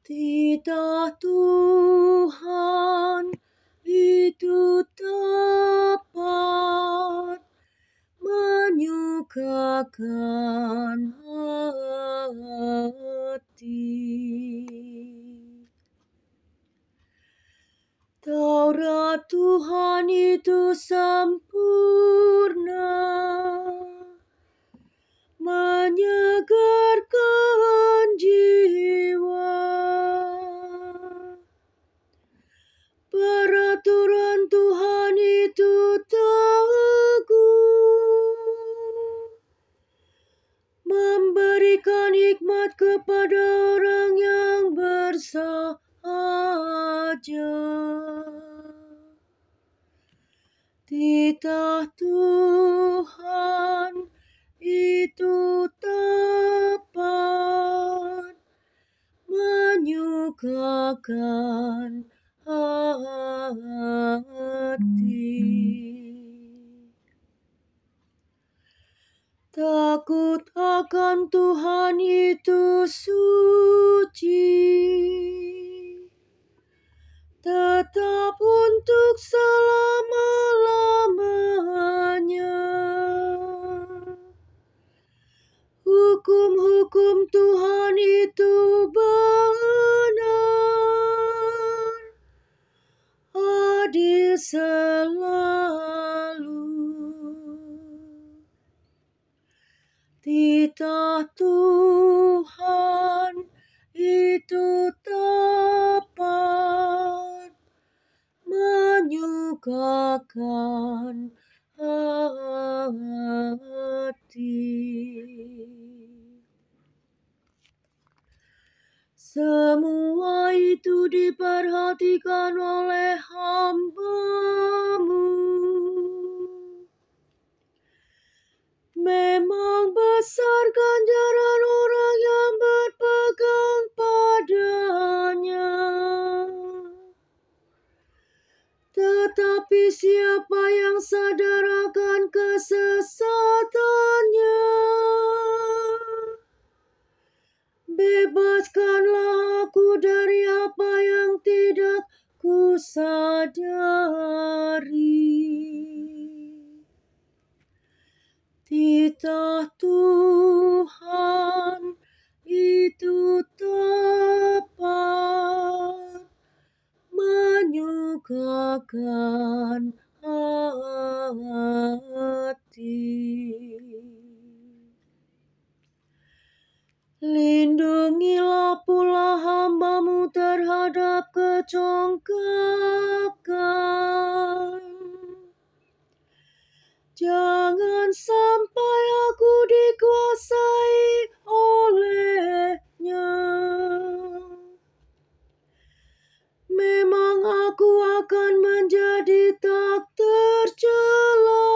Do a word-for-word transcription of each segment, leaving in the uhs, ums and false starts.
Titah Tuhan itu tepat, menyukakan hati. Taurat Tuhan itu sempurna, menyegarkan jiwa. Peraturan Tuhan itu teguh, memberikan hikmat kepada orang yang bersahaja. Titah Tuhan itu tepat, menyukakan hati. Takut akan Tuhan itu suci, tetap untuk selama-lamanya. Hukum-hukum Tuhan itu benar, adil selalu. Titah Tuhan itu tepat, menyukakan hati. Semua itu diperhatikan oleh hamba-Mu. Memang besar ganjaran orang yang berpegang padanya. Tetapi siapa yang sadar akan kesesatannya, bebaskanlah aku dari apa yang tidak kusadari. Titah Tuhan itu tepat, menyukakan hati. Lindungilah pula hamba-Mu terhadap kecongkakan. Jangan sampai aku dikuasai olehnya. Memang aku akan menjadi tak tercela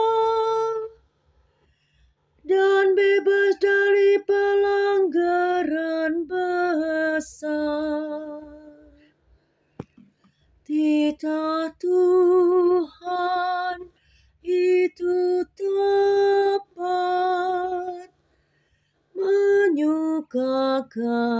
dan bebas dari pelanggaran besar. Titah Tuhan itu tepat, menyukakan